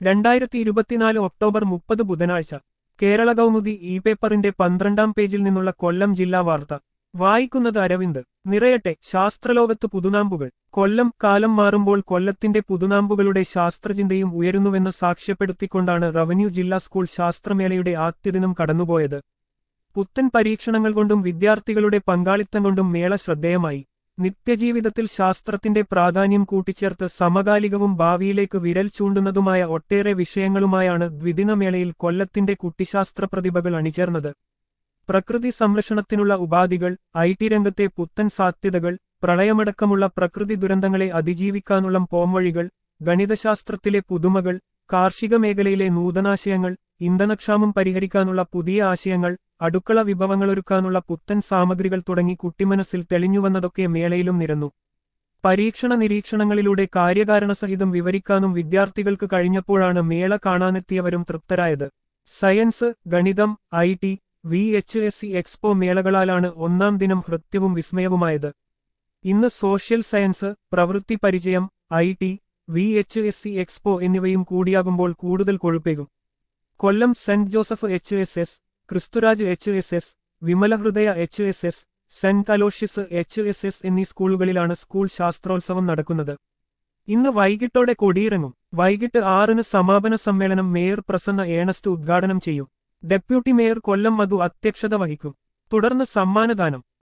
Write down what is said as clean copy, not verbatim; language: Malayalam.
2024 ഒക്ടോബർ 30 ബുധനാഴ്ച കേരള കൗമുദി ഇ പേപ്പറിന്റെ 12-ാം പേജിൽ നിന്നുള്ള കൊല്ലം ജില്ലാ വാർത്ത വായിക്കുന്നത് അരവിന്ദ്. നിറയട്ടെ ശാസ്ത്രലോകത്ത് പുതുനാമ്പുകൾ. കൊല്ലം. കാലം മാറുമ്പോൾ കൊല്ലത്തിന്റെ പുതുനാമ്പുകളുടെ ശാസ്ത്രചിന്തയും ഉയരുന്നുവെന്ന് സാക്ഷ്യപ്പെടുത്തിക്കൊണ്ടാണ് റവന്യൂ ജില്ലാ സ്കൂൾ ശാസ്ത്രമേളയുടെ ആദ്യദിനം കടന്നുപോയത്. പുത്തൻ പരീക്ഷണങ്ങൾ കൊണ്ടും വിദ്യാർത്ഥികളുടെ പങ്കാളിത്തം കൊണ്ടും മേള ശ്രദ്ധേയമായി. നിത്യജീവിതത്തിൽ ശാസ്ത്രത്തിന്റെ പ്രാധാന്യം കൂട്ടിച്ചേർത്ത് സമകാലികവും ഭാവിയിലേക്ക് വിരൽ ചൂണ്ടുന്നതുമായ ഒട്ടേറെ വിഷയങ്ങളുമായാണ് ദ്വിദിനമേളയിൽ കൊല്ലത്തിന്റെ കുട്ടിശാസ്ത്ര പ്രതിഭകൾ അണിചേർന്നത്. പ്രകൃതി സംരക്ഷണത്തിനുള്ള ഉപാധികൾ, IT രംഗത്തെ പുത്തൻ സാധ്യതകൾ, പ്രളയമടക്കമുള്ള പ്രകൃതി ദുരന്തങ്ങളെ അതിജീവിക്കാനുള്ള പോംവഴികൾ, ഗണിതശാസ്ത്രത്തിലെ പുതുമകൾ, കാർഷിക മേഖലയിലെ നൂതനാശയങ്ങൾ, ഇന്ധനക്ഷാമം പരിഹരിക്കാനുള്ള പുതിയ ആശയങ്ങൾ, അടുക്കള വിഭവങ്ങളൊരുക്കാനുള്ള പുത്തൻ സാമഗ്രികൾ തുടങ്ങി കുട്ടിമനസ്സിൽ തെളിഞ്ഞുവന്നതൊക്കെ മേളയിലും നിരന്നു. പരീക്ഷണ നിരീക്ഷണങ്ങളിലൂടെ കാര്യകാരണസഹിതം വിവരിക്കാനും വിദ്യാർത്ഥികൾക്ക് കഴിഞ്ഞപ്പോഴാണ് മേള കാണാനെത്തിയവരും തൃപ്തരായത്. സയൻസ്, ഗണിതം, IT, VHSE എക്സ്പോ മേളകളാലാണ് ഒന്നാം ദിനം ഹൃത്യവും വിസ്മയവുമായത്. ഇന്ന് സോഷ്യൽ സയൻസ്, പ്രവൃത്തി പരിചയം, IT, VHSE എക്സ്പോ എന്നിവയും കൂടിയാകുമ്പോൾ കൂടുതൽ കൊഴുപ്പേകും. Kollam saint Joseph HSS, Christuraj HSS, Vimalahridaya HSS, saint Aloysius HSS എന്നീ സ്കൂളുകളിലാണ് സ്കൂൾ ശാസ്ത്രോത്സവം നടക്കുന്നത്. ഇന്ന് വൈകിട്ടോടെ കൊടിയിറങ്ങും. വൈകിട്ട് 6-ന് സമാപന സമ്മേളനം മേയർ പ്രസന്ന ഏണസ്റ്റ് ഉദ്ഘാടനം ചെയ്യും. ഡെപ്യൂട്ടി മേയർ കൊല്ലം മധു അധ്യക്ഷത വഹിക്കും. തുടർന്ന് സമ്മാനദാനം.